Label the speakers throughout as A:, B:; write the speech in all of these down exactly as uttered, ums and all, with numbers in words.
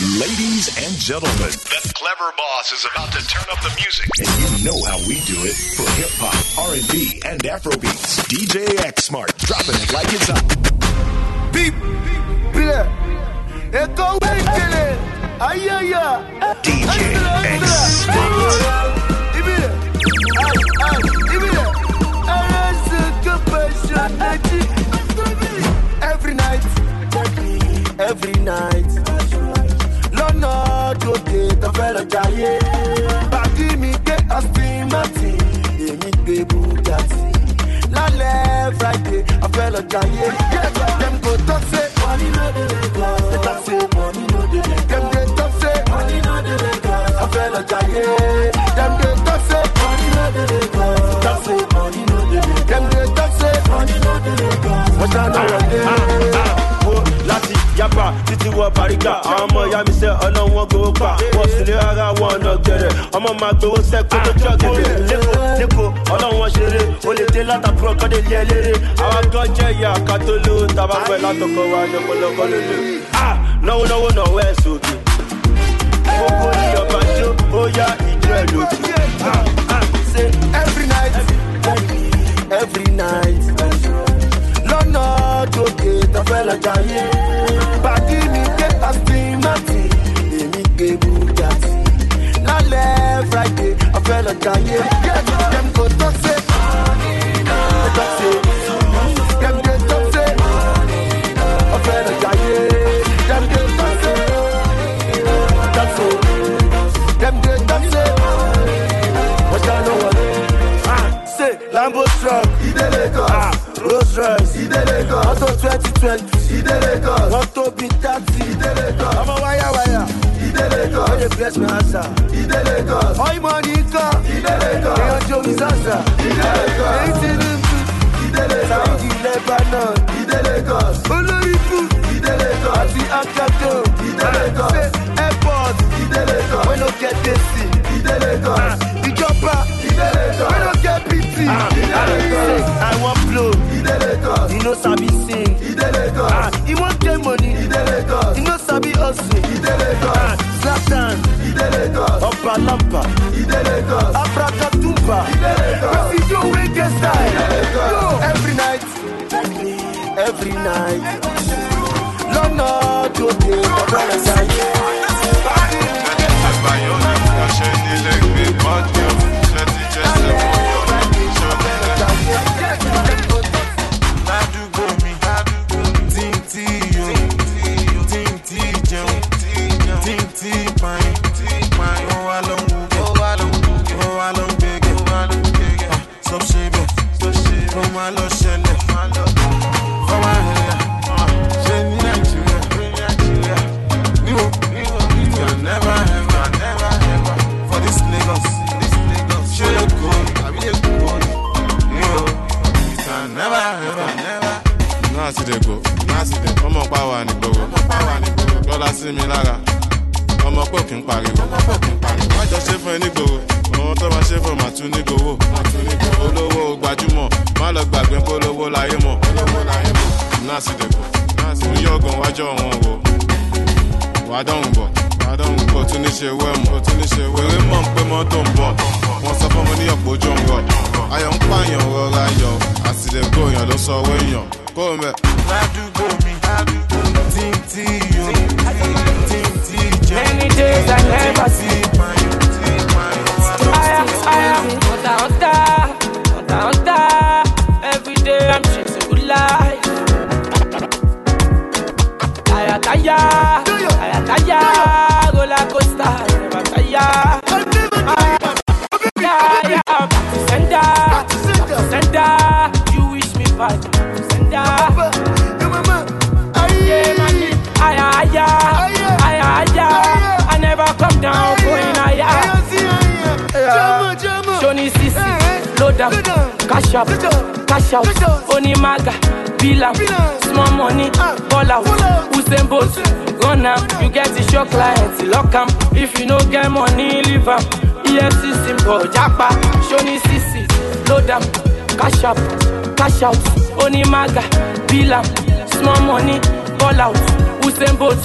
A: Ladies and gentlemen, the Clever Boss is about to turn up the music. And you know how we do it. For hip-hop, R and B, and Afrobeats, D J X Smart, dropping it like it's hot.
B: Beep, beep, it go kill it. Ay, ay, ay.
A: D J X Smart.
B: Every night, every night. Lọ́nà lóde tó fẹ́ lọ jayé. Bàbí mi gbé Aston Martin, èmi gbé Bugatti. Lálẹ́ Friday, I fẹ́ lọ jayé. Dem go talk say money no dey Lagos. They talk say money no dey Lagos. Dem dey talk say money no dey Lagos. I fẹ́ lọ jayé. Dem dey talk say money no dey Lagos. They talk say money no dey Lagos. Dem dey talk say money no dey Lagos. Wọ́n ṣáná wọlé.
C: Láti yapa títí wọ Bariga, àwọn ọmọ ìyá mi sẹ́ ọlọ́wọ́n gbowó pa. Wọ́n sì lé ara wọn ọ̀nà gẹ̀rẹ̀, ọmọ máa gbowó sẹ́kọ̀ọ́ tó jọ gẹ̀dẹ̀. Lẹ́kọ̀ọ́ lẹ́kọ̀ọ́ ọlọ́wọ́n ṣeré, ó lè dé látàkùrọ̀ kọ́dé lé eléré. Àwa gan jẹ́ ìyá àkàtó lówó, tàbá fẹ́ látọkọ̀ wa ní ọ̀pọ̀lọpọ̀ lólo. Náwó náwó náwó ẹ̀ sókè. Gbogbo ní ọba jó, ó yá ìjọ ẹ̀ lókè.
B: Say every night, every night. Lọ́nà lóde tó fẹ́ lọ jayé. Bàbí mi gbé Aston Martin, èmi gbé Bugatti. Lálẹ́ Friday, I fẹ́ lọ jayé. Dem go talk say money no dey. Dem dey talk say money no dey. I fẹ́ lọ jayé. Dem dey talk say money no dey. Dem dey talk say money no dey. Wọ́n ṣá ló wọlé. Say Lambo truck, ìdè Lagos. Rolls Royce, ìdè Lagos. Auto twenty twenty, ìdè Lagos. Auto B thirty, ìdè Lagos. I'm a wire wire, ìdè Lagos. When you bless my answer, ìdè Lagos. All money come, ìdè Lagos. They don't show me answer, ìdè Lagos. Eighteen inches, ìdè Lagos. Saudi Lebanon, ìdè Lagos. Oloriku, ìdè Lagos. Àti Akato, ìdè Lagos. Say airport, ìdè Lagos. When you get this, ìdè Lagos. Ìjọba, ìdè Lagos. When you get P T, ìdè Lagos. I want blow. You know sabi sing. Ah, he want get money. You know sabi hustle. Ah, Zlatan. Opa Lampa. Abracadabra. Presidio wey get style. Yo, every night, every night. Lọ́nà lóde ọ̀dọ́ rẹ̀ sáyé. Cash up, cash out, Onimaga, Bilam, small money, ball out, Usain Bolt, run am, you get the show client, lock am, if you no get money, leave am, E F C symbol, Japa, Shoni C C, load am, cash up, cash out, Onimaga, Bilam, small money, ball out, Usain Bolt,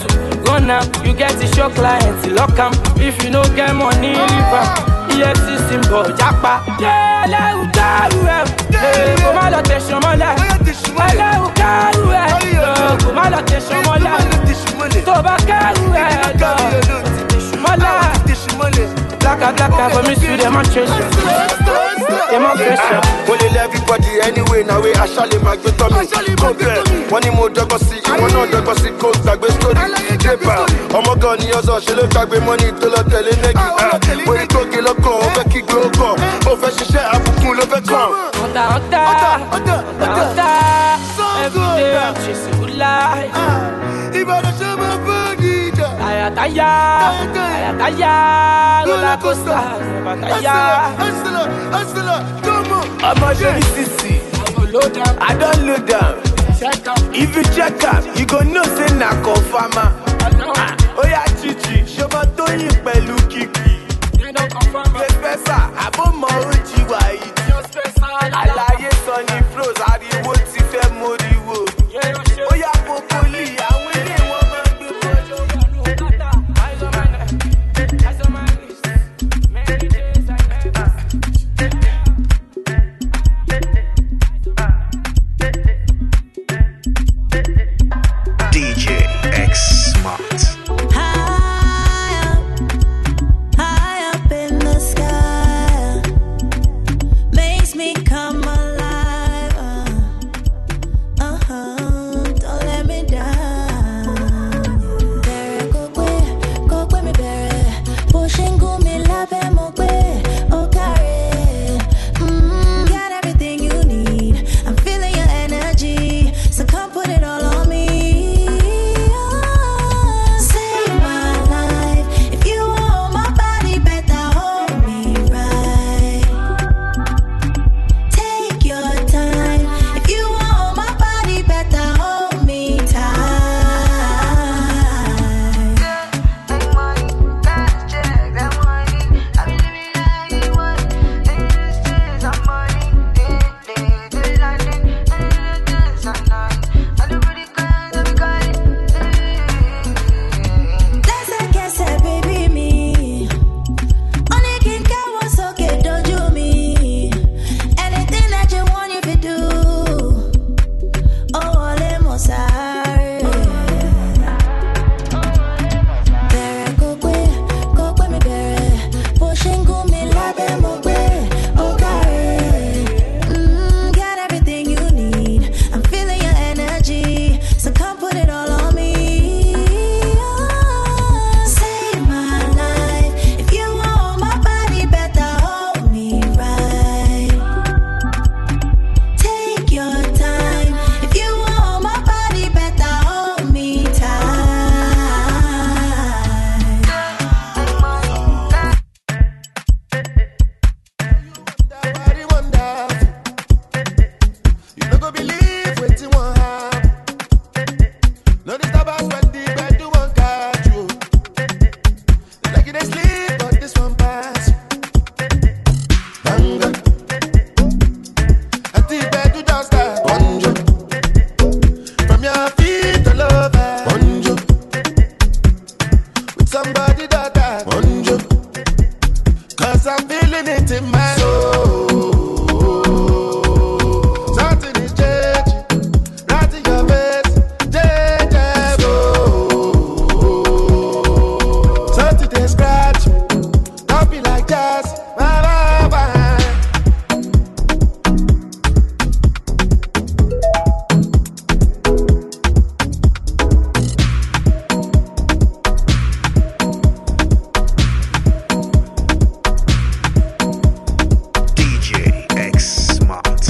D: go now, you get the show clients, lock 'em. If you no get money, leave 'em. E F C symbol, japa. Yeah, let you go. Hey, come on, let you mola. Let you go. Come on, let you mola. Toba go. Mola. Blacka, blacka, for me, sweet, them a chase. Them a pressure.
B: Only everybody anyway, now we actually make the tummy. Compare. One more dog see, one more dog see, cold tag with story. Paper. Oh my god, you also she look like money to the telling. When you talk, you look on, over kick, go go. Over she share, I'm cool over come.
D: Ota, ota, ota, ota. Every day I'm chasing good life.
B: Even the show my body.
D: Ayataya, ayataya, roller coaster, ayataya.
B: Hustler, hustler, come on.
C: I'm a Johnny Sissy. I don't load down. If you check up, you gon' know say na confirmer. Oh yeah, Chichi, show my Tony pẹ̀lú Kiki. Professor, abo mo oji wa yi. Alaye Sunny Pros, ariwo ti fẹ́ moriwo. Oh yeah, Popoli, àwọn ilé wọn máa ń gbé bọ́jọ́.
D: Eyes on my neck, eyes on my wrist. Many days I never.
A: D J X Smart.
E: High up, high up in the sky, makes me come alive. Uh, uh-huh, don't let me down. Bẹ̀rẹ̀ kó pé, kó pé mi bẹ̀rẹ̀, bó ṣe ń gún mi lábẹ́ mo pé ó káre. Mm, got everything you need, I'm feeling your energy, so come put it all on me. Save my life, if you want my body, better hold me right. Take your time, if you want my body, better hold me lẹ́sẹ̀kẹsẹ̀ baby mi, ó ní kí n káwọ́ sókè dojú mi. Anything that you want you can do. Ó wọlé mo sáré. Bẹ̀rẹ̀ kó pé, kó pé mi bẹ̀rẹ̀, bó ṣe ń gún mi lábẹ́ mo gbé ó káre. Mm, got everything you need, I'm feeling your energy, so come put it all on me. Save my life, if you want my body, better hold me right. Take your time, if you want my body, better hold me tight.
B: Body wonderful. You no go believe wetin wan happen. No disturb us when the bed do wan catch you. Like you dey sleep, but this one pass. Banga. At the bed do just start. Bonjo. From your feet all over. Bonjo. With somebody that that. Bonjo. Cause I'm feeling it in my soul. Something is changing, right in your face, changeable. Something they scratch, don't be like jazz, bye bye bye.
A: D J X Smart.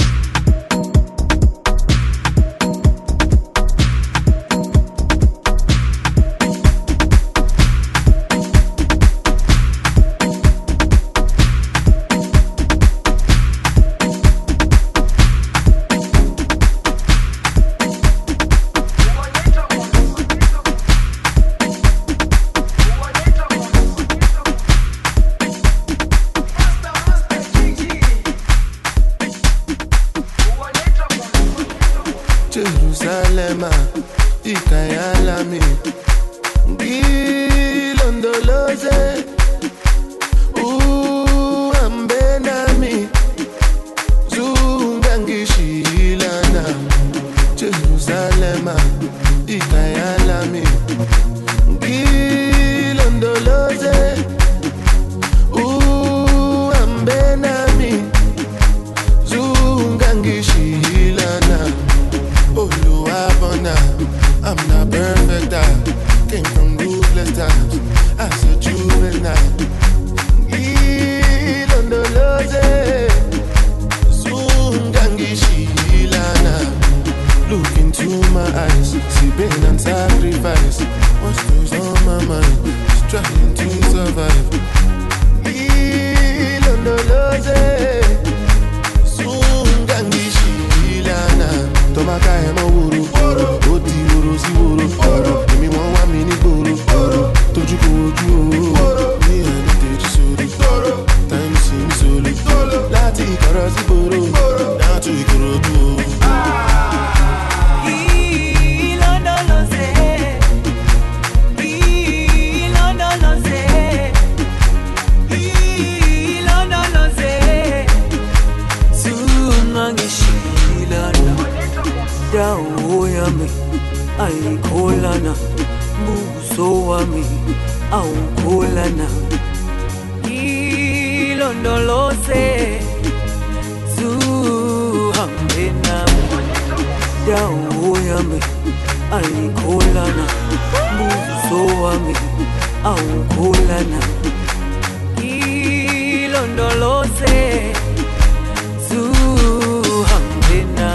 B: countless times as a juvenile. Ilondoloze, Zungangishilana. Look into my eyes, see pain and sacrifice. What's goes on my mind? Trying to survive. Ilondoloze, Zungangishilana. Tomaka ema wuru, oti wuru si wuru. Emi won wa mi ni gboro, toju ko oju o. Me and the teji soro, time see me solo. Lati koro si boro, now to ikorodu o.
F: Daoyami, aikolana, busoami, aukolana. Ilondolose, zuhambena. Daoyami, aikolana, busoami, aukolana. Ilondolose, zuhambena.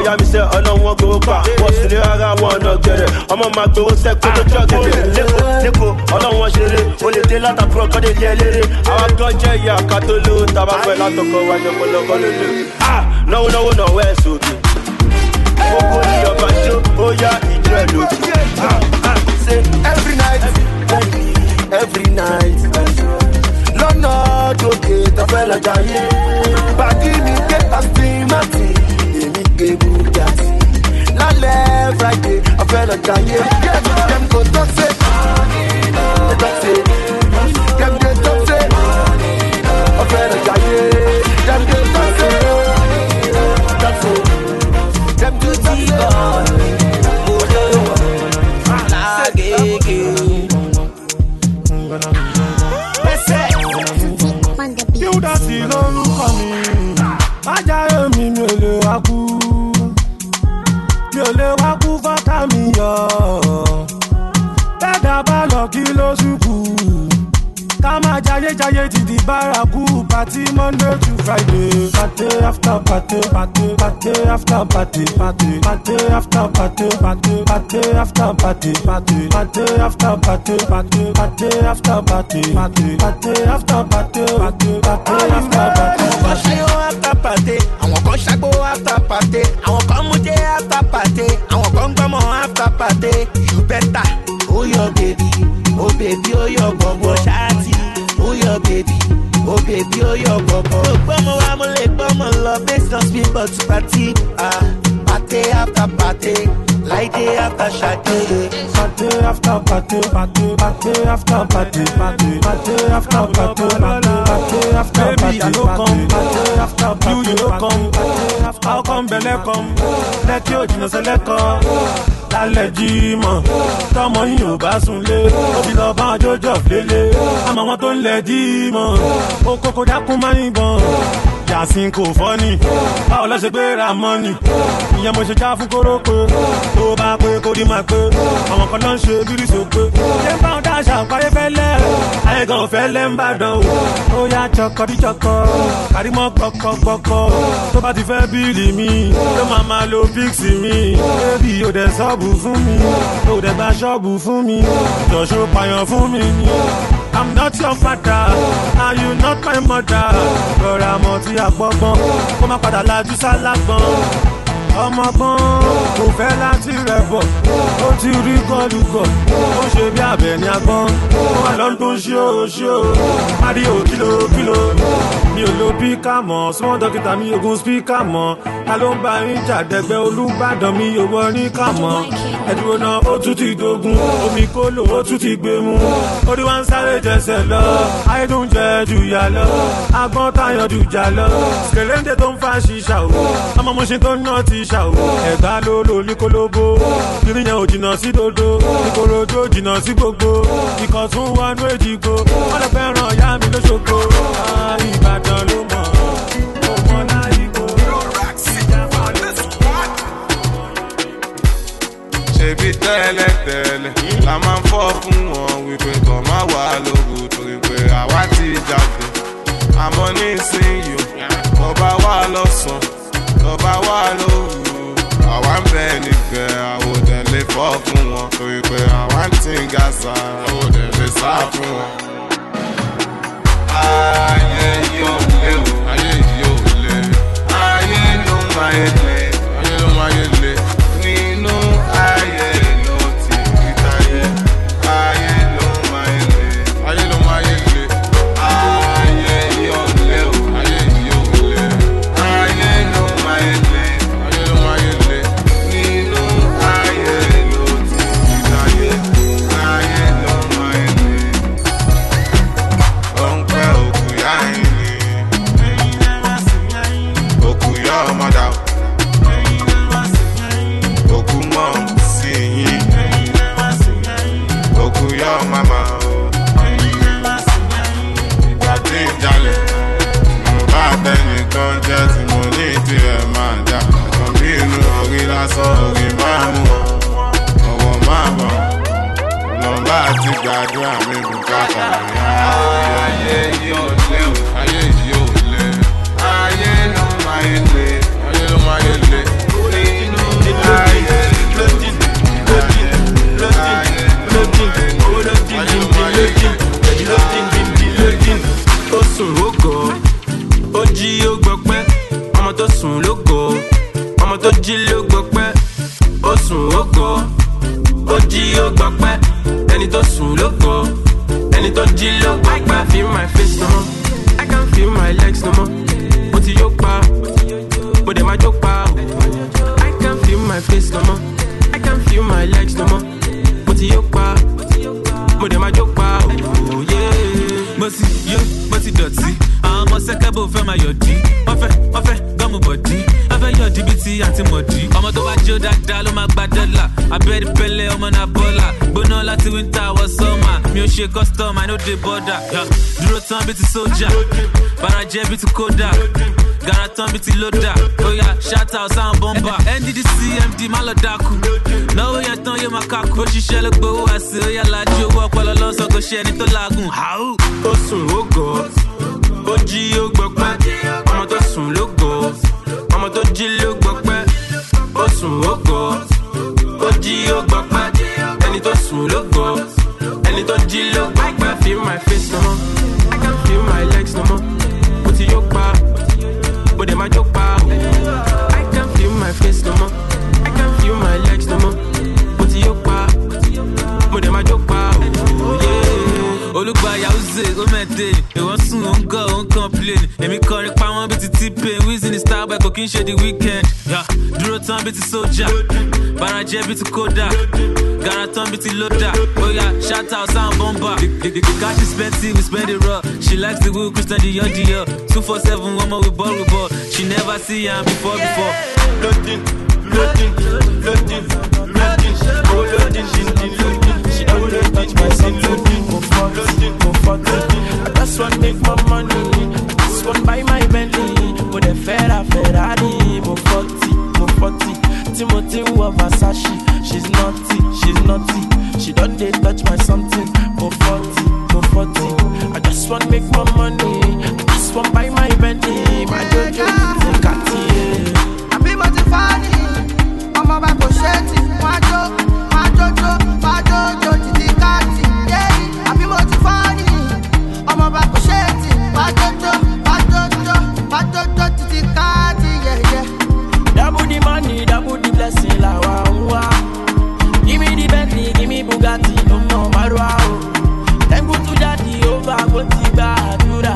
C: ìyá mi sẹ́ ọ̀nà wọn kò pa wọ́n sì lé ara wọn ọ̀nà gẹ̀rẹ̀ ọmọ máa gbowó sẹ́kọ̀ tó jọ gẹ̀rẹ̀ lẹ́kọ̀ọ́ lẹ́kọ̀ọ́ ọlọ́wọ́n ṣeré o lè dé látàkùrọ̀ kọ́ dé lé léré àwọn kan jẹ́ ìyá ká tó lò tábà fẹ́ látọkọ̀ wájú ọ̀pọ̀lọpọ̀ lélẹ̀ náwó náwó náwó ẹ̀ sókè gbogbo ní ọba jó ó yá ìjọ ẹ̀ lókè.
B: Every night, every night, lọ́nà tókè tọ́fẹ́ lọ́jà yé pàdé mi ké Aston Martin èmi ké Bugatti lálẹ́ Friday ọ̀fẹ́ lọ́jà yé dem go talk say dem talk say dem dey talk say ọ̀fẹ́ lọ́jà yé dem dey talk say talk say dem dey talk say.
G: Yúdásí lórúkọ mi, májáyé mi mi ò lè wá kú, mi ò lè wá kú fọ́tà mi yọ, bẹ́ẹ̀dá bá lọ kí ló ṣubú, ká máa jayé jayé ti di bárakú, party Monday to Friday, party after party, party party after party, party party after party, party party after party, party party after party, party party after party, party party after party, party party after party.
B: Àwọn kan ṣayó after party, àwọn kan ṣàgbó after party, àwọn kan mújẹ after party, àwọn kan gbọ́mọ after party. You better, oh your baby, oh baby, oh your bọ̀bọ̀ ṣáàtì, oh your baby, oh baby, oh your bọ̀bọ̀. Mo gbọ́mọ wa mo lè gbọ́mọ lọ based on speed but party, ah, party after party, like day after Sade.
G: Party after party, party party after party, party party after party, party after party. Baby, I no come, party after party, you no come. How come belle come? Let you jìnnà sẹ́lẹ̀ kan. Lálẹ́ Jímọ̀, tọmọ yín ò bá sunlé, òbí lọ bá jọjọ lélẹ̀. Àmọ́ wọn tó ń lẹ̀ Jímọ̀, ó kókó dákún máa ń gbọ̀n. Yàsín kò fọ́ ni, báwo lọ ṣe gbé ra mọ́nì? Ìyẹn mo ṣe já fún kórópè, tó bá pé kó rí máa pé. Àwọn kan ló ń ṣe bírí sópé. Ṣé bá wọn dáṣà parí fẹ́lẹ́? Ayé gan fẹ́lẹ́ ń bàdàn o. Ó yá jọkọ bí jọkọ, àrímọ́ gbọ́kọ̀gbọ́kọ̀. Tó bá ti fẹ́ bíìlì mi, ló máa máa lo píksì mi. Bébì ò dẹ̀ sọ́ọ̀bù fún mi, ò dẹ̀ gba ṣọ́ọ̀bù fún mi. Jọ̀ṣọ́ pààyàn fún mi ni. I'm not your father, and you not my mother. Rọra mọ̀ tí a gbọ́gbọ́n, kó má padà lajú sálágbọ́n. Ọmọgbọ́n kò fẹ́ láti rẹ̀ bọ̀, ó ti rí gọ́dùgọ̀, ó ṣe bí abẹ ní agbọ́n. Ó wà lọ́dún ṣíò ṣíò, Mario kílò kílò. Mi ò lo píkà mọ́, small dókítà mi ogun spíkà mọ́. Ta ló ń bá yín jàdẹ́gbẹ́ Olúbàdàn mi ò wọ ní kà mọ́. Ẹ̀dúró náà ó tún ti dogun, omi kólò ó tún ti gbé mu. Orí wa ń sáré jẹsẹ̀ lọ, ayédùn jẹ jù yà lọ. Agbọ́n tayọ̀ jù jà lọ, kèléńdé tó ń fa ṣíṣà o. Ọmọ mo ṣe tó ń ná ti ṣà o. Ẹ̀gbá ló lò ní kólóbó, kiri yẹn ò jìnnà sí dodo. Ìkòròdú ò jìnnà sí gbogbo, ikọ̀ tún wọnú èjìgbò. Wọ́n lọ fẹ́ràn ìyá mi lóṣogbo, Ìbàdàn ló mọ̀, ó mọ láyìíkó.
H: Ṣebí tẹ́lẹ̀tẹ́lẹ̀ la máa ń fọ́ fún wọn wípé kàn má wà lóru torí pé àwa ti jagun. Àmọ́ nísìnyí tọ́ba wà lọ́sàn-án tọ́ba wà lóru àwa ń bẹ nígbẹ́ àwòdẹ̀ lè fọ́ fún wọn torí pé àwa ń tí gàṣà àwòdẹ̀ lè sá fún wọn. Ayé yóò lé o, ayé yóò lé, ayé ló máa yé lé, ayé ló máa yé lé. Nínú ayé ló ti rí táyé, ayé ló máa yé lé, ayé ló máa yé lé. Ayé yóò lé o, ayé yóò lé, ayé ló máa yé lé, ayé ló máa yé lé. Nínú ayé ló ti rí táyé, ayé ló máa yé lé. Ó ń pẹ́ òkú yá yín ni, òkú yá ọmọdà. Òkú mọ̀ sí yín, òkú yọ màmá o. Ìgbà tí ń jalè, mo bá tẹnìkan jẹ́ tí mo ní tirẹ̀ máa jà. Ẹ̀kan bí inú orí lásán orí máa mú ọ, ọ̀wọ̀ máa bọ̀. Lọ́nba ti gbàdúrà mi bùkátà mi. Ayé yóò lé o, ayé yóò lé, ayé ló máa yé lé, ayé ló máa yé lé.
I: jí ló gbọ́ pẹ́, ó sùn ó gọ̀, ó jí ó gbọ́ pẹ́, ẹni tó sùn ló gọ̀, ẹni tó jí ló gbọ́ pẹ́. I can't feel my face no more, I can't feel my legs no more. Mo ti yó pa, mo dẹ̀ máa jó pa. I can't feel my face no more, I can't feel my legs no more. Mo ti yó pa, mo dẹ̀ máa jó pa. Oh yeah.
J: Mo ti yó, mo ti dọ̀tí, àwọn ọmọ sẹ́kẹ́bù fẹ́ máa yọ̀dí. Wọ́n fẹ́, wọ́n fẹ́ gọ́mù bọ̀dí. Wọ́n fẹ́ yọ̀dí bíi ti àti mọ̀dí. Ọmọ tó bá jó dáadáa ló máa gba dọ́là. Abẹ́rẹ́ pẹ́lẹ́ ọmọ náà bọ́là. Gbóná láti winter wọ summer. Mi ò ṣe custom, I no dey border. Dúró tán bíi ti sójà. Bàrà jẹ́ bíi ti kódà. Gara tán bíi ti lódà. Oya shout out sáwọn bọ́mbà. N D D C M D má lọ dákú. Náwó yẹn tán yé máa kákú. Ó ṣiṣẹ́ ló gbowó àṣẹ. Oya lajú owó ọpọlọ lọ́sọ̀ kò ṣe ẹni tó laagun.
I: Ó sùn ó gọ̀, ó jí ó gbọ́ pẹ́, ọmọ tó sùn ló gọ̀, ọmọ tó jí ló gbọ́ pẹ́, ó sùn ó gọ̀, ó jí ó gbọ́ pẹ́, ẹni tó sùn ló gọ̀, ẹni tó jí ló gbọ́ pẹ́. I can't feel my face no more, I can't feel my legs no more. Mo ti yó pa, mo dẹ̀ máa jó pa. I can't feel my face no more, I can't feel my legs no more. Mo ti yó pa, mo dẹ̀ máa jó pa.
J: Olùgbà Yahoo ó mẹ́tẹ́, ìwọ́n sùn ó ń gọ̀ ó ń complain. Èmi kọrin pa wọ́n bí ti T-Pain, Wizzy ní Starboy kò kí n ṣe the weekend. Dúró tán bí ti sójà, bàrà jẹ́ bí ti kódà, gara tán bí ti lódà. Oya shout out sáwọn bọ́mbà. The cash is plenty, we spend it raw. She likes the wood, Christian Dior Dior. two four seven, one more we ball we ball. She never see am before before.
C: Loading, loading, loading, loading, oh loading, loading, loading. She don't really touch my son, loading, go fuck, go fuck. I just want make my money, I just want buy my Bentley. With a Ferrari, Ferrari, go forty, go forty. Timothy wa Versace, she's naughty, she's naughty. She don't dey touch my something, go forty, go forty. I just want make my money, I just want buy my Bentley, my Jojo, the Cartier.
K: I be motivated, I'm about to shake it, my Jojo, my Jojo, my Jojo, the Cartier. Yeah, I be motivated, I'm about to shake it, my Jojo, my Jojo, my Jojo, the Cartier. Yeah, yeah.
C: Double the money, double the blessing, la wa wa. Give me the Bentley, give me Bugatti, no more Marwa. Thank you to Daddy, over go tiba dura.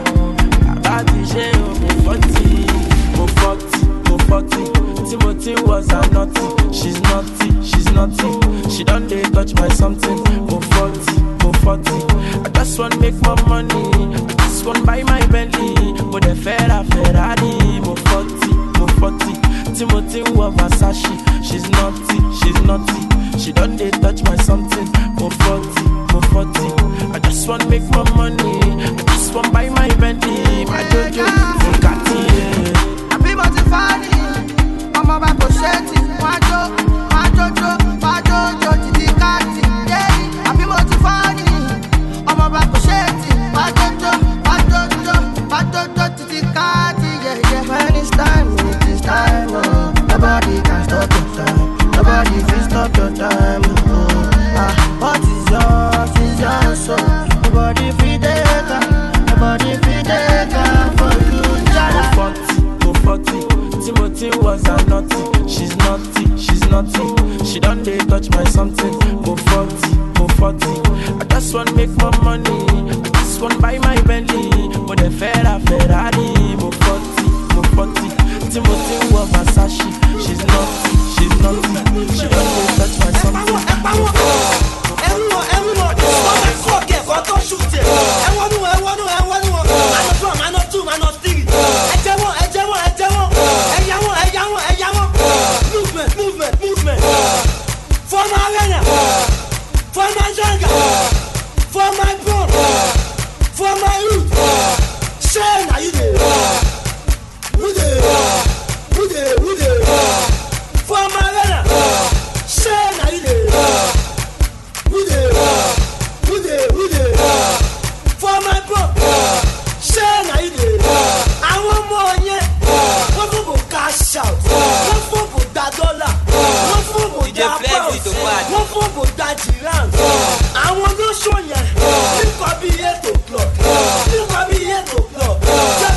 C: Abati she go forty, go forty, go forty. Timothy was a naughty, she's naughty, she's naughty. She don't dey touch my something, go forty, go forty. I just want make my money, I just want buy my Bentley, with a Ferrari, Ferrari, go forty, go forty. Timothy wa Versace, she's naughty, she's naughty. She don't dey touch my something, go forty, go forty. I just want make my money, I just want buy my Bentley, my Jojo, the Cartier.
K: I be motivated, I'm about to shake it, my Jojo, my Jojo, my Jojo, the Cartier. Yeah, I be motivated, I'm about to shake it, my Jojo, my Jojo, my Jojo, the Cartier. Yeah, yeah. When it's time, it is time. Oh. Nobody can stop your time. Nobody can stop your time. Oh. Ah, what is yours is yours. So nobody free take her. Nobody free take her for you.
C: Go forty, go forty. Timothy was a naughty. She's naughty, she's naughty. She don't dey touch my something. Go forty, go forty. I just want make my money. I just want buy my Bentley. With a Ferrari, Ferrari. Go forty, go forty. Timothy wa Versace. She's naughty, she's naughty. She don't dey touch my something. Go forty.
L: Everyone, everyone, one man fuck it, one don't shoot it. Everyone, everyone, everyone, everyone. I not one, I not two, I not three. Everyone, everyone, everyone. Everyone, everyone, everyone. Movement, movement, movement. For my arena, for my jungle, for my bone, for my root. Share now you there. Who there? Who there? Who there? For my arena, share now you there. Who there? Who there? Who there? For my bro, share now you there. I want more yeah. One for go cash out, one for go that dollar, one for go that pound, one for go that giraffe. I want to show ya. You can be eight o'clock. You can be eight o'clock.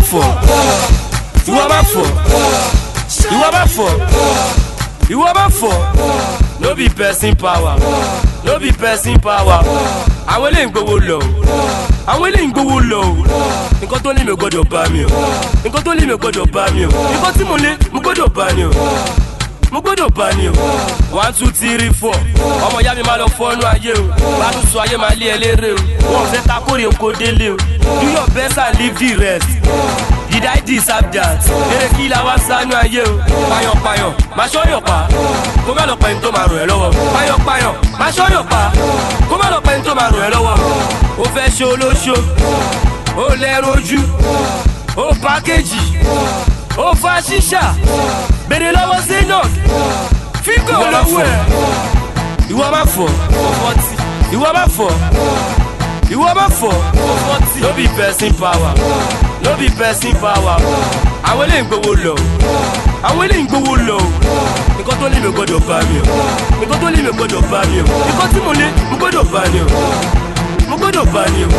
D: fọ̀ ìwọ má fọ̀ ìwọ má fọ̀ ìwọ má fọ̀ no be person power no be person power àwọn eléyìí ń gbowó lọ àwọn eléyìí ń gbowó lọ nǹkan tó ní mi ò gbọdọ̀ bá mi o nǹkan tó ní mi ò gbọdọ̀ bá mi o nǹkan tí mo lé mo gbọdọ̀ bá ni o mo gbọdọ̀ bá ni o one two three four ọmọ ìyá mi máa lọ fọ́nú ayé o bá tún sọ ayé máa lé ẹ lérè o wọn fẹ́ ká kórè oko délé o do your best and leave the rest did I deserve that eré kí la wá sánú ayé o payọ̀payọ̀ máa ṣọ́yọ̀ pa kó má lọ pẹ́yìn tó máa rò ẹ́ lọ́wọ́ payọ̀payọ̀ máa ṣọ́yọ̀ pa kó má lọ pẹ́yìn tó máa rò ẹ́ lọ́wọ́ o fẹ́ ṣe olóṣó o lẹ́rù ojú o pàkéjì o fa ṣíṣà bèrè lọ́wọ́ zainab fígò lọ́wọ́ ẹ̀ ìwọ má fọ̀ fọ́tì ìwọ má fọ̀ ìwọ má fọ̀ fọ́tì no be person power no be person power àwọn eléyìí ń gbowó lọ àwọn eléyìí ń gbowó lọ nǹkan tó ní mi ò gbọdọ̀ bá mi o nǹkan tó ní mi ò gbọdọ̀ bá mi o nǹkan tí mo lé mo gbọdọ̀ bá ni o mo gbọdọ̀ bá ni o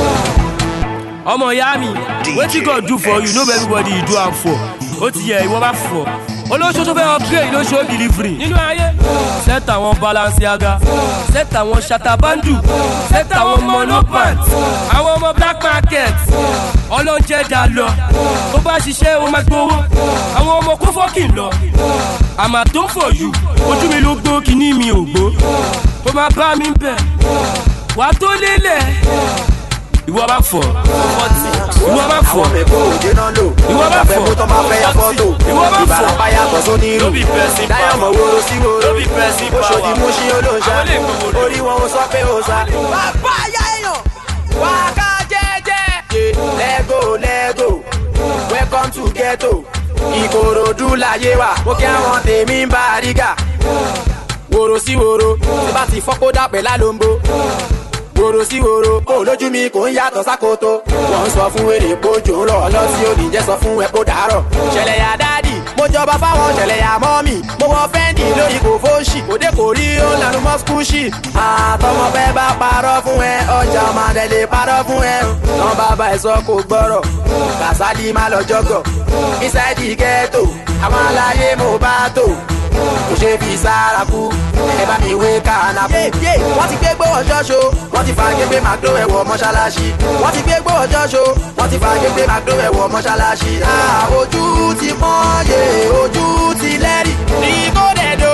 D: ọmọ ìyá mi wetin God do for you no be everybody you do am for ó ti yẹ ìwọ bá fọ̀ olóṣó tó fẹ́ upgrade ló ṣó delivery nínú ayé set àwọn Balenciaga set àwọn Shatabandu set àwọn monopant àwọn ọmọ black market ọlọ́njẹ́ dá lọ tó bá ṣiṣẹ́ o máa gbowó àwọn ọmọ kó fọ́kìn lọ àmà tó ń fọ̀ yù ojú mi ló gbó kíní mi ò gbó ó máa bá mi bẹ̀ wàá tó lélẹ̀ ìwọ bá fọ̀ ìwọ bá fọ̀ ìwọ bá fọ̀ ìwọ bá fọ̀
M: ìbàràpá yàtọ̀ sóní irú dáyọ̀mọ̀ wóró sí wóró oṣòdì mú sí olóńṣà orí wọn ó sọ pé ó sá.
K: bàbá ayá èèyàn wà á ká jẹ́jẹ́.
M: lẹ́gò lẹ́gò welcome to ghetto ìkòròdú láyé wa mo kí àwọn tèmi ń bá a rígà wóró sí wóró tí bá ti fọ́kó dàpẹ́ lálóńgbò woro sí woro ó lójú mi kò ń yàtọ̀ sákòótó wọ́n ń sọ fún èrè pójò ń rọ̀ lọ sí oníjẹ́ sọ fún ẹ kó dàárọ̀. ṣẹlẹ̀ yà dáàdì mo jọba fáwọn ṣẹlẹ̀ yà mọ́mì mo wọ fẹ́ǹdì lórí kò fóṣì òde kò rí ó lanu mọ́skúṣì. àtọmọ bẹ́ẹ̀ bá parọ́ fún ẹ ọjà ọmọdé lè parọ́ fún ẹ tán bàbá ẹ sọ kò gbọ́rọ̀ kàsálí má lọ jọgọ̀ inside the ghetto àwọn aláyé mo bá tò kò ṣe fi sára kú ẹ bá mi wé kànáfù. wọ́n ti gbé gbówó ṣọ́ṣo wọ́n ti fa gbégbé màdó ẹ̀wọ̀ mọ́ṣáláṣí wọ́n ti gbé gbówó ṣọ́ṣo wọ́n ti fa gbégbé màdó ẹ̀wọ̀ mọ́ṣáláṣí. ojú ti pọ́n yé ojú ti lẹ́rì ní kó dẹ̀ dò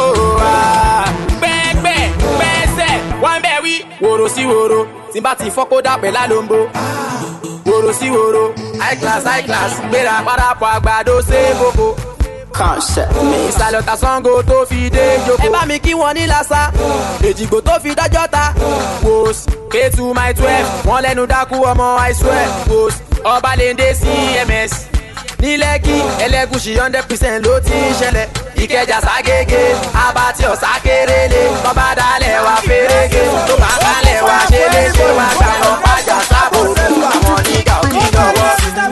M: pẹ́pẹ́ pẹ́sẹ̀ wọ́n bẹ̀ wí. wòrò sí wòrò tí bá ti fọ́kó dàpẹ́ lálóńgbò wòrò sí wòrò high class high class gbéra parapọ̀ àgbàdo ṣe kókó. Concept mi. ìsàlọ̀tà sango tó fi dé joko. ẹ bá mi kí wọn ní lásà. èjìgbò tó fi dọ́jọ́ ta. wos k two my twelve wọ́n lẹ́nu dákú ọmọ I swear. wos ọbalẹ̀ndé C M S. ní lẹ́kì ẹlẹ́gùsì hundred percent ló ti ń ṣẹlẹ̀. ìkẹjà ságége abati ọ̀sákérélé. tọ́ba dalẹ̀ wá fèrègé. tó bá kalẹ̀ wá ṣe léṣe wá gbàgbọ́ pàjá sábò. àwọn nígà òkè lọ́wọ́.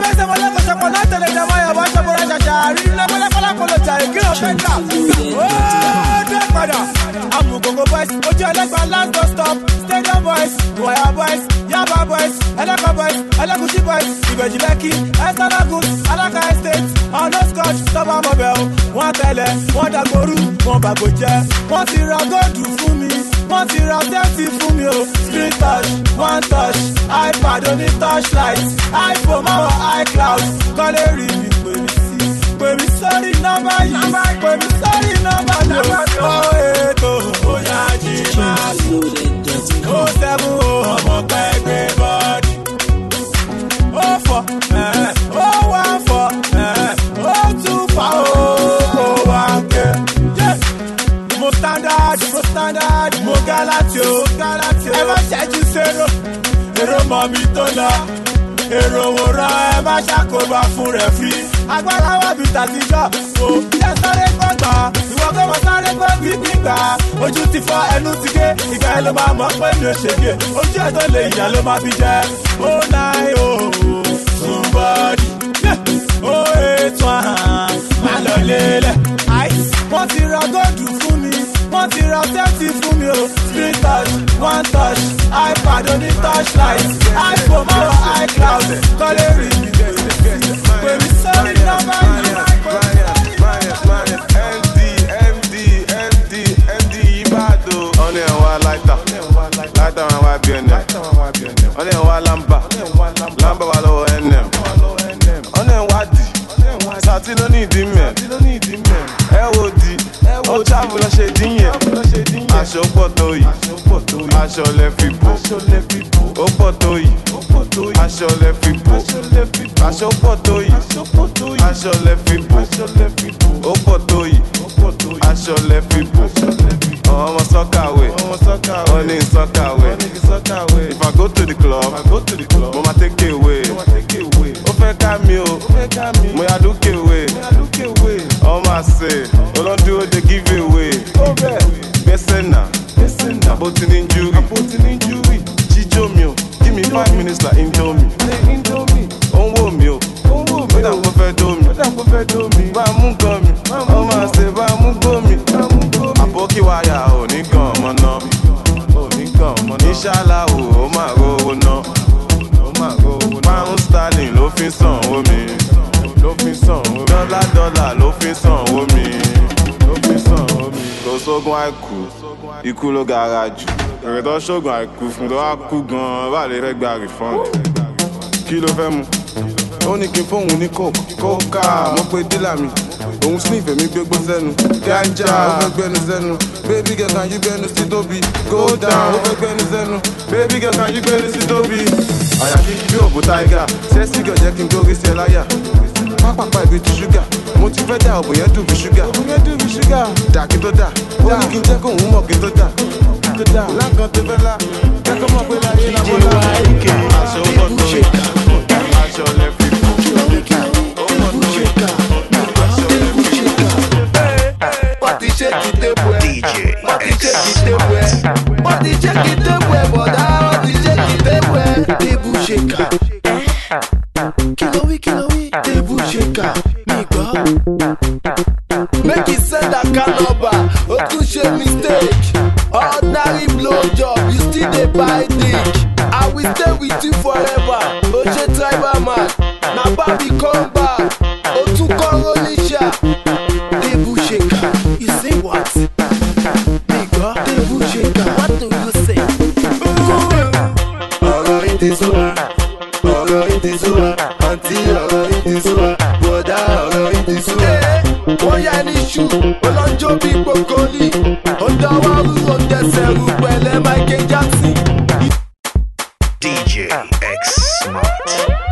G: Amugongo boys, ojú ẹlẹ́gbà last bus stop, stadium boys, Royal boys, Yaba boys, Ẹlẹ́kọ̀ boys, Ẹlẹ́kùsí boys, Ìbẹ̀jì Lẹ́kì, Ẹ̀sánagùn, Alákà estate, ọ̀nà scotch, tọ́ba mọ̀bẹ̀ o, wọ́n tẹ̀lẹ̀, wọ́n dàgbòrú, wọ́n bàgbò jẹ́, wọ́n ti ra góòdù fún mi, wọ́n ti ra tẹ́tì fún mi o, screen touch, one touch, iPad oní touchlight, iPhone máa wọ iCloud, kọ́lé rí mi pè mí sí, pè mí sórí nọ́mbà yìí, pè mí sórí nọ́mbà yìí, ó ètò bóyá jí máa sùn, ó sẹ́mu ọmọ pẹ́gbẹ́ bọ́ọ̀dì, ó fọ, ó wá fọ, ó tún fa ó wá kẹ́. Mo standard, mo standard, mo galati o, galati o. Ẹ má ṣẹ́jú sẹ́rọ̀, èrò mọ̀ mi tó lọ. Èrò òwòrán ẹ má ṣàkóbá fún rẹ̀ fi. Agbára wà bí tàtijọ́, o jẹ́ sáré gbọ́ngbà. Ìwọ gbé wọn sáré gbọ́ gbígbí gbà. Ojú ti fọ́ ẹnu ti gé, ìgbà ẹ ló máa mọ̀ pé mi ò ṣègbè. Ojú ẹ̀ tó lè yà ló máa fi jẹ́. Ó náì o, somebody. Ó ètò àhàn, má lọ lélẹ̀. Wọ́n ti ra góòdù fún mi, wọ́n ti ra tẹ́tì fún mi o. Screen touch, one touch, iPad oní touchlight, iPhone máa wọ iCloud, kọ́lé rí mi.
H: pọ̀ tó yìí, aṣọ lẹ fi bò. Ó pọ̀ tó yìí, aṣọ lẹ fi bò. Aṣọ pọ̀ tó yìí, aṣọ lẹ fi bò. Ó pọ̀ tó yìí, aṣọ lẹ fi bò. Ọmọ sọ́kàwé, wọ́n ní sọ́kàwé. If I go to the club, mo ma take away. Ó fẹ́ ká mi o, mo yà lókè wé. Ọmọ àṣẹ, olódúró dey give away. Gbẹ́sẹ̀ náà, àbótí ní injury. Jíjó mi o, give me five minutes like indomie. Ó ń wò mí o, ó dà kó fẹ́ dó mi. Bá a mú gan mi, ọmọ àṣẹ bá a mú gbó mi. Àbókí wáyà ò ní gan ọmọ náà. Inshallah o, ó máa rówó ná. Pound sterling ló fi sanwó mi. Dọ́là dọ́là ló fi sanwó mi. Kò sógun àìkú, ikú ló gara jù. Èrè tó ṣógun àìkú fún tó wá kú gan-an, bá lè fẹ́ gba refund. Kí ló fẹ́ mu? Ó ní kí n fóun ní coke. Kókà, mo pe dílà mi. Òun sniff èmi gbégbó sẹ́nu. Ganja, ó fẹ́ gbẹ́nu sẹ́nu. Baby girl, can you gbẹ́nu sí tóbi? Go down, ó fẹ́ gbẹ́nu sẹ́nu. Baby girl, can you gbẹ́nu sí tóbi? Àyà kí bí òbú tiger. Sẹ́sì girl jẹ́ kí n gbórí sí ẹ láyà. Pápápá ibi ti ṣúgà. Mo ti fẹ́ dá òbò yẹn dùn bí ṣúgà. Òbò yẹn dùn bí ṣúgà. Dà kí tó dà. Ó ní kí n jẹ́ kó òun mọ̀ kí tó dà. Láǹkan tó fẹ́ lá. Kẹ́kọ̀ọ́ mọ̀ pé láyé lábọ́ lá. Aṣọ pọ̀ tó yẹ. Aṣọ lẹ fi fún.
B: What the shake it up with? D J What the shake it up with? What the shake it up with? But what the shake it up with? Table shaker. Kilo we, kilo we. Table shaker. Nigga. Make it send a canoba. Oh, touche mistake. Ordinary blow job. You still dey buy dick. I will stay with you forever. Oje tribal man. Now Bobby come back. Otu Koronisha. Table shaker. You say what? Nigga, table shaker. What do you say? Ọ̀rọ̀ ìdísúwà, ọ̀rọ̀ ìdísúwà, àǹtí ọ̀rọ̀ ìdísúwà, bọ̀dá ọ̀rọ̀ ìdísúwà. Wọ́n yá ní ṣù, ọlọ́jọ́ bí gbòkólì. Ó dáwọ́ rú, ó dẹsẹ̀ rú pẹ̀lẹ́ Michael Jackson.
A: D J X Smart.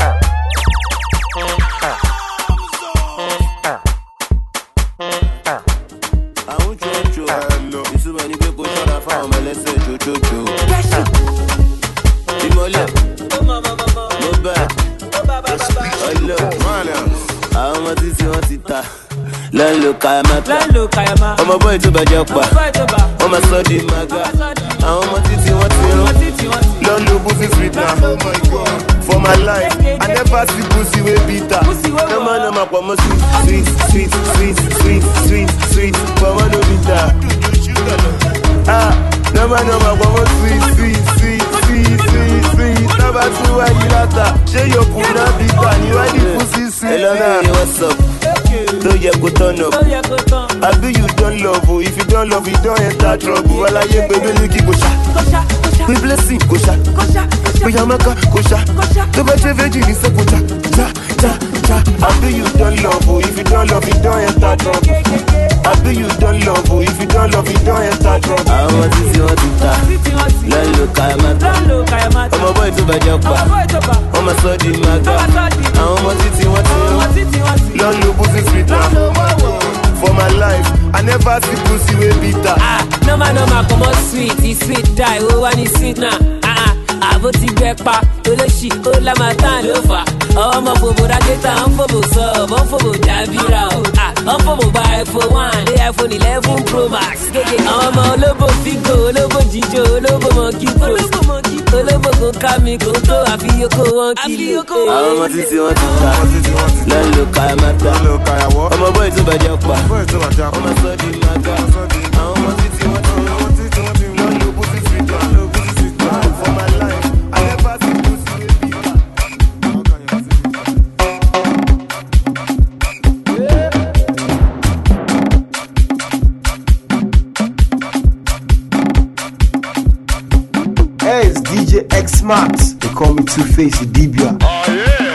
N: Lẹ́nu kàyàmá, ọmọ bọ́ọ̀ tó bàjẹ́ pa, ọmọ sọ́ọ̀dì màgà, àwọn ọmọ títí wọ́n ti rán. Lọ́nu pussy sweet na, for my life, I never see pussy wey bitter. Nọ́mà nọ́mà pọ̀ mọ́ sweet, sweet, sweet, sweet, sweet, sweet, pọ̀ mọ́ no bitter. Ah, nọ́mà nọ́mà pọ̀ mọ́ sweet, sweet, sweet, sweet, sweet, sweet, nọ́mà tún wáyé látà, ṣé yòókù náà bitter ni wáyé pussy sweet. Hello guys, what's up? Don't yet go turn up. I do you don't love, oh. If you don't love, you don't enter trouble. While I ain't baby, look it, go sha. We blessing, go sha. We yamaka, go sha. To be a virgin, it's a go sha. Ja, ja, ja. I do you don't love, oh. If you don't love, you don't enter trouble. I do you don't love, oh. If you don't love, you don't enter trouble. I want to see what you ta. Lalo kayamata. I'm a boy to bajak pa. I'm a sodi maga. I'm a titi wati. Lalo pussy sweet na. For my life, I never see pussy way bitter.
O: Ah, no man, no man, come on sweet, it's sweet die. Oh, one is sweet now. Ah ah, abo ti gbẹ pa, olóṣì, ó la máa tán ló fà. Ọmọ fòbò dájẹ́ta, ń fòbò sọ, ń fòbò dábìrà o. Ah, ń fòbò gba iPhone one, dé iPhone eleven Pro Max. Kéde àwọn ọmọ olóbò fígò, olóbò jíjó, olóbò mọ̀kí pro. Olóbò kò ká mi kò tó àfi yoko wọn kí.
N: Àwọn ọmọ títí wọn ti ta, lẹ́nu kàyàmátà. Ọmọ bọ́ọ̀ tó bàjẹ́ pa, ọmọ sọ́ọ̀dì màgà. Àwọn ọmọ títí wọn ti ta, lọ́nu bùsí sweet, lọ́nu bùsí sweet. For my life, I never see pussy wey bitter.
P: Hey, it's D J X Smart. They call me Two-Face Idibia.
H: Oh yeah.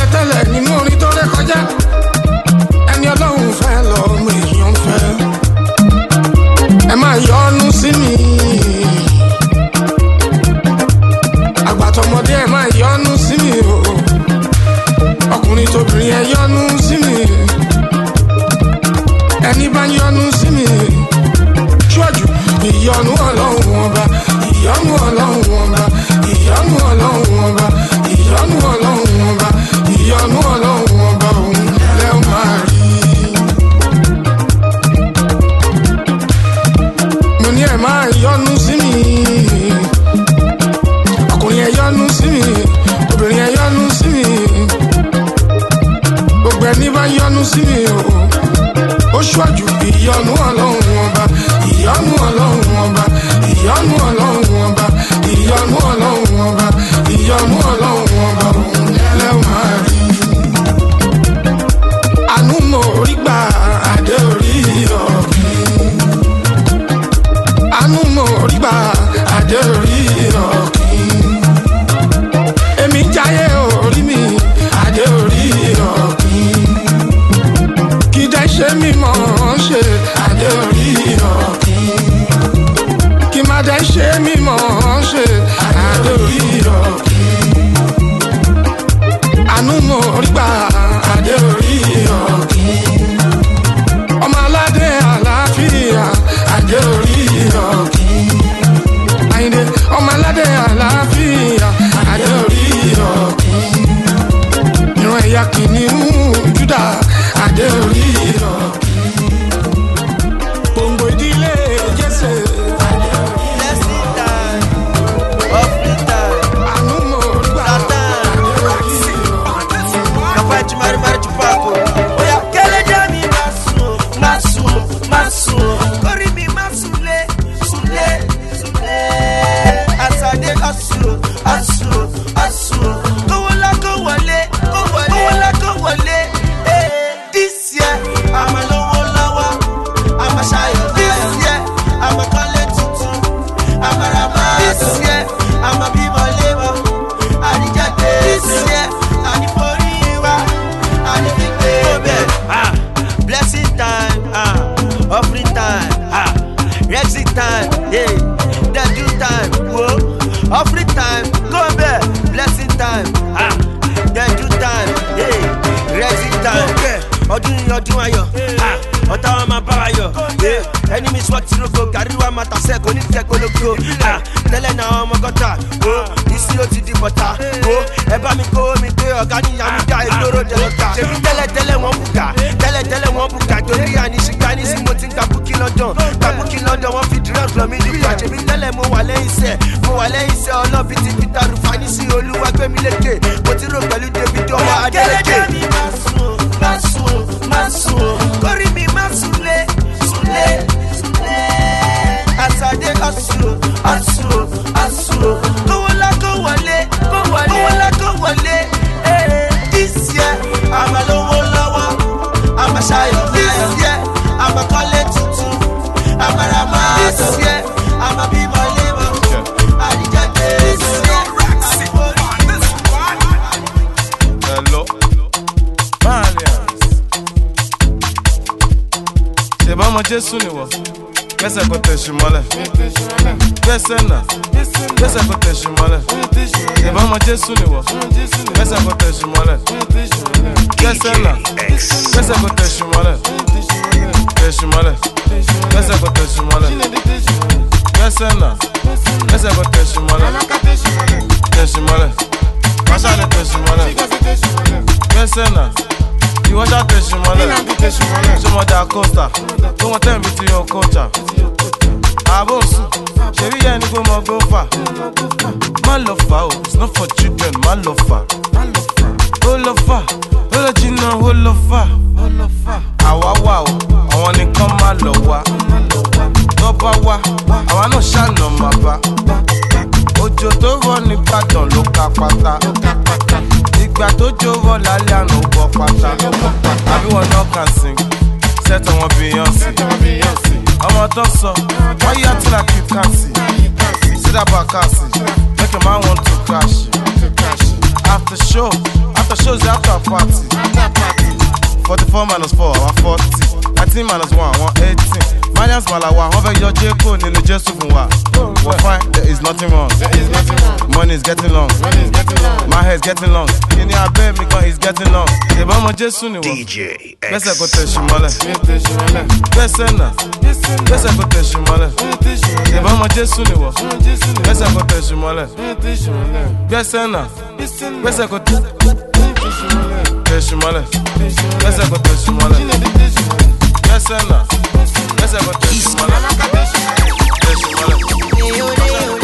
Q: tẹ́lẹ̀ nínú orin tó ré kọjá ẹni ọlọ́run fẹ́ lọ́mọ èèyàn fẹ́ ẹ máa yọnu sí mi àgbàtọ̀mọdé ẹ máa yọnu sí mi o ọkùnrin tóbìnrin ẹ yọnu sí mi ẹni bá yọnu sí mi ṣọ́jú ìyọnu ọlọ́run ọba ìyọnu ọlọ́run ọba ìyọnu ọlọ́run ọba ìyọnu ọlọ́run ọba ìyọnu ọlọ́run ọba òun lẹ́ máa rí. mo ní ẹ máa yọnu sí mi ọkùnrin ẹ yọnu sí mi obìnrin ẹ yọnu sí mi gbogbo ẹni bá yọnu sí mi o ó ṣọ́jú ìyọnu ọlọ́run ọba ìyọnu ọlọ́run ọba ìyọnu ọlọ́run ọba ìyọnu ọlọ́run ọba ìyọnu ọlọ́run ọba òun lẹ́lẹ́ máa rí. àánú mo rí gbà adé orí ọ̀gbìn àánú mo rí gbà adé orí ọ̀gbìn èmi jáyé orí mi adé orí ọ̀gbìn kí dẹ́ ṣe mímọ́ ṣe adé orí ọ̀gbìn kí má dẹ́ ṣe mímọ́ ṣe adé orí ọ̀gbìn àánú mo rí gbà adé orí ọ̀gbìn ọmọ aládé àlàáfíà adé orí ọ̀gbìn àyìndé ọmọ aládé àlàáfíà adé orí ọ̀gbìn ìran ẹ̀yà kìnìún Júdà adé orí ọ̀gbìn gbòǹgbò ìdílé Jésè adé orí ọ̀gbìn offering time àánú mo gbà adé orí ọ̀gbìn
L: Capete mari mari chupaco oya keleja mi masu masu masu kori mi masule sule sule asade asu asu asu kowola kowole kowola kowole eh this year I'm a lowo lawa I'm a shayo this year I'm a kale tutu I'm a rama this year I'm a bimo leva adijate this year ani foriwa ani fikbe ah blessing time ah offering time ah exit time yeah that do time whoa offering time go back blessing time ah that do time yeah exit time yeah ọdún ọdún ayọ̀ ah ọ̀tá wa máa bá wa yọ̀ yeah enemies work tí lóko gàrí wa máa tàṣẹ́ kò ní tẹ́ kólókó ah tẹ́lẹ̀ náà ọmọ gọ́tà o ìsí ó ti di bọ̀tà o ẹ bá mi kó mi pé ọ̀gá ní yàmídá ìgboro jẹ̀lọ́ta ṣèbí tẹ́lẹ̀ tẹ́lẹ̀ wọ́n bùkà tẹ́lẹ̀ tẹ́lẹ̀ wọ́n bùkà torí àníṣígbà ní sí mo ti ń gba búkí London gba búkí London wọ́n fi dírẹ́t lọ mí nípa ṣèbí tẹ́lẹ̀ mo wà lẹ́yìn iṣẹ́ mo wà lẹ́yìn iṣẹ́ ọlọ́bí ti Peter Rufani sí olúwa gbé mi lékè mo ti rò pẹ̀lú David ọwọ́ Adélèké. Masu, masu, kori mi masule, sule, sule. Asade asu, asu, asu. Kowola kowole, kowole, kowola kowole. Eh, this year I'm a lowo lawa, I'm a shayo. This year I'm a kale tutu, I'm a rama. This year I'm a bimo leva. Adijate this year.
H: Hello. Ṣé bá ọmọ Jésù ni wọ̀? Gbẹ́sẹ̀ kò tẹ̀sù mọ́lẹ̀. Gbẹ́sẹ̀ náà. Gbẹ́sẹ̀ kò tẹ̀sù mọ́lẹ̀. Ṣé bá ọmọ Jésù ni wọ̀? Gbẹ́sẹ̀ kò tẹ̀sù mọ́lẹ̀. Gbẹ́sẹ̀ náà. Gbẹ́sẹ̀ kò tẹ̀sù mọ́lẹ̀. Tẹ̀sù mọ́lẹ̀. Gbẹ́sẹ̀ kò tẹ̀sù mọ́lẹ̀. Gbẹ́sẹ̀ náà. Gbẹ́sẹ̀ kò tẹ̀sù mọ́lẹ̀. Tẹ̀sù mọ́lẹ̀. Pàṣẹ àlẹ́ tẹ̀sù mọ́lẹ̀. Gbẹ́sẹ̀ náà. Ìwọ ṣá tẹ̀sù mọ́lẹ̀. Ṣọmọdé àkọ́sà. Tó wọ́n tẹ̀ mí ti yan kọ́ńtà. Àbò sùn. Ṣèbí yẹn ni kò mọ gbófà. Má lọ fà o, it's not for children, má lọ fà. Ó lọ fà, ó lọ jìnnà, ó lọ fà. Àwa wà o, àwọn nìkan má lọ wá. Tó bá wá, àwa náà ṣàna máa bá. Òjò tó rọ̀ ní Ìbàdàn ló ká pátá. Ìgbà tó jó rọ̀ lálẹ́ àná ó bọ́ pátá. Àbí wọn náà kàn sing, sẹ́tọ̀ wọn Beyoncé. Ọmọ tó sọ, why you acting like you can't see? See that back see, make a man want to crash. After show, after After shows, after party. After party. forty-four minus four, I want forty. nineteen minus one, I want eighteen. Minus Malawa, one of your J-Code in the Jesu Funwa. We're fine, there is nothing wrong. There is nothing wrong. Money is getting long. Money is getting long. My hair is getting long. Can you abeg me because it's getting long? The Bama Jesu ni wo. D J X. Bese ko te shimole. Bese na. Bese ko te shimole. The Bama Jesu ni wo. Bese ko te shimole. Bese na. Bese ko te shimole. Bese ko te shimole. Bese na. Bese ko te shimole. Te shimole.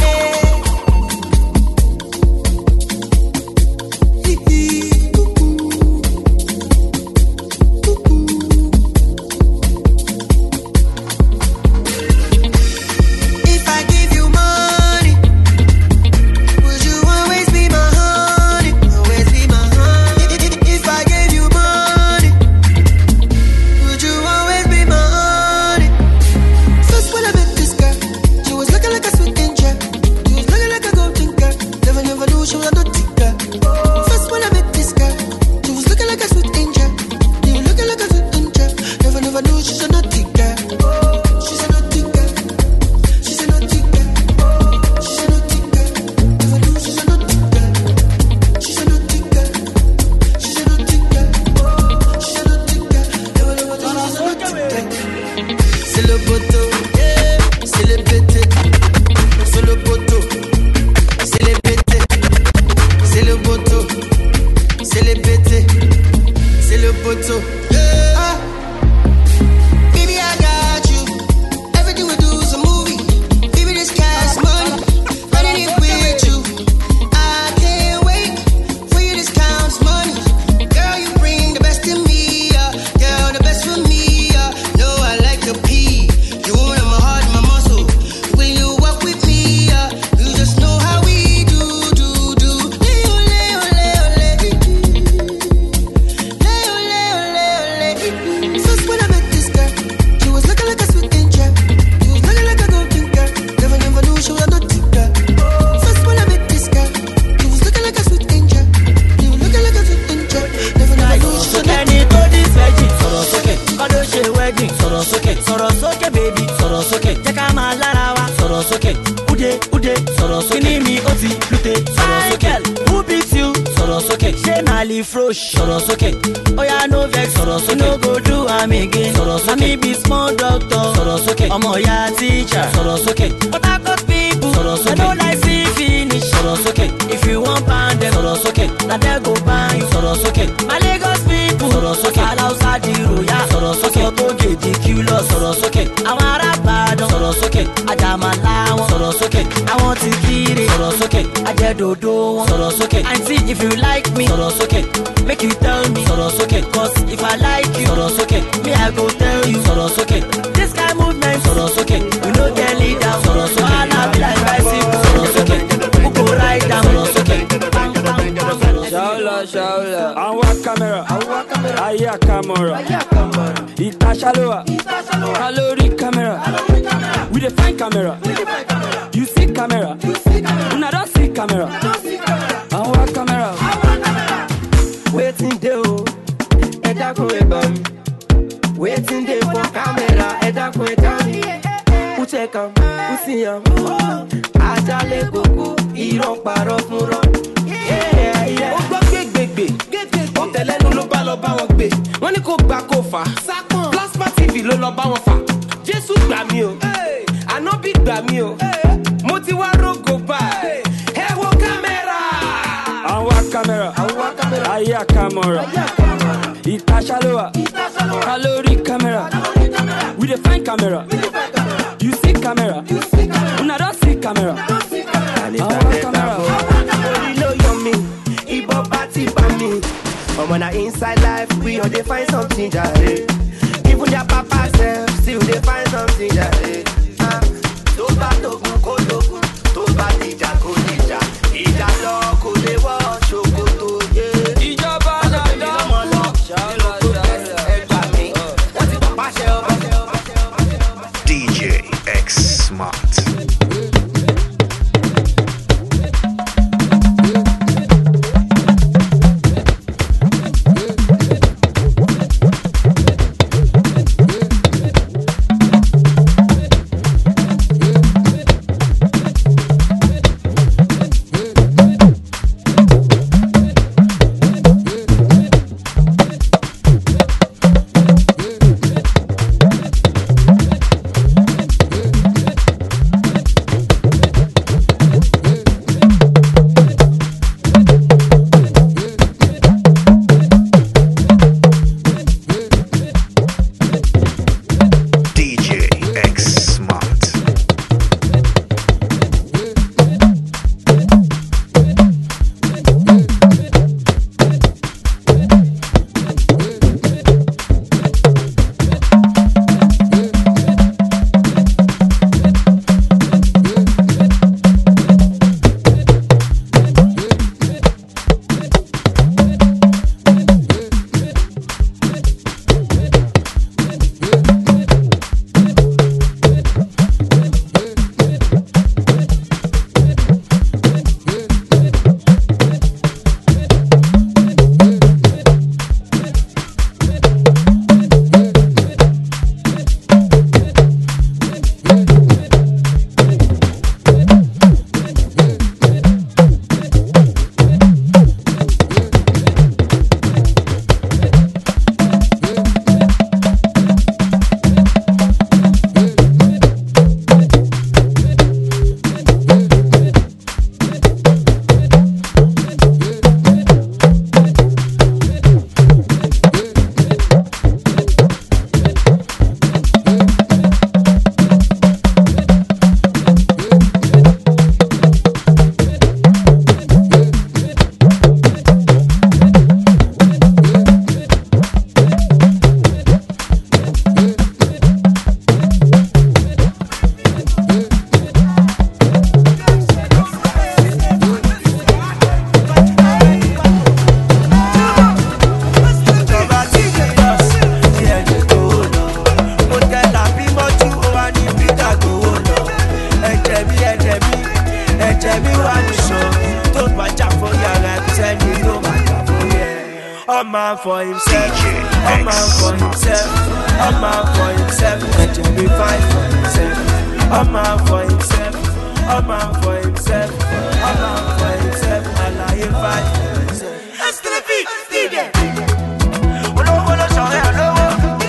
C: man for himself, a man for himself, a man for himself, and Jerry fight for himself, a man for himself, a man for himself, a man for himself, and I fight for himself. Let's get a beat, D J. Olówó ló ṣọ̀rẹ́ olówó,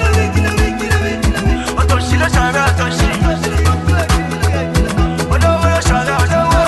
C: òtòṣì ló ṣọ̀rẹ́ òtòṣì, olówó ló ṣọ̀rẹ́ olówó,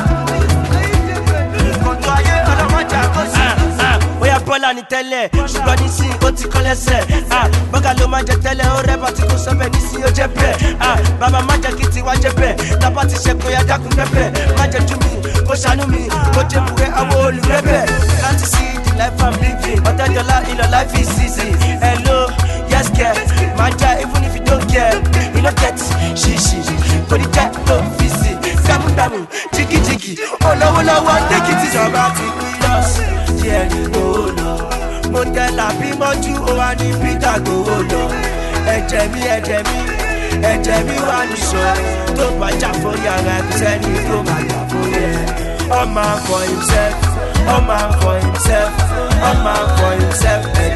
C: kòtò ayé ọlọ́mọdé àkọsí. Bóyá bọ́lá ni tẹ́lẹ̀, ṣùgbọ́n nísìnyí ó ti kọ́ lẹ́sẹ̀. Bọ́gà ló máa jẹ tẹ́lẹ̀, ó rẹ́bà tí kò sọ bẹ́ẹ̀ nísìnyí ó jẹ́ bẹ́ẹ̀. Bàbá má jẹ́ kí tiwa jẹ́ bẹ́ẹ̀, tábà ti ṣe kó yá dákun pẹ́pẹ́. Má jẹ́ jú mi, kó ṣàánú mi, kó jẹ́ buwé àwọn olùrẹ́bẹ̀. Láti sí the life I'm living, ọ̀tẹ́jọ́lá ilọ̀ life is easy. Hello, yes girl, má já even if you don't care. You no get ṣíṣì, kò ní jẹ́ tó fi sí. Gbàmúgbàmù, jìgìjìgì, olówó lọ́wọ́ dékìtì. Ìjọba ti pílọ̀s, díẹ̀ ní gbòó lọ. Mo tẹ́lá bí mọ́jú, ó wá ní Peter gbòó lọ. Ẹ̀jẹ̀ mi, ẹ̀jẹ̀ mi, ẹ̀jẹ̀ mi wà ní sọ. Tó bá jà fún yàrá ẹ̀kú sẹ́ni tó máa jà fún yẹ. A man for himself, a man for himself, a man for himself.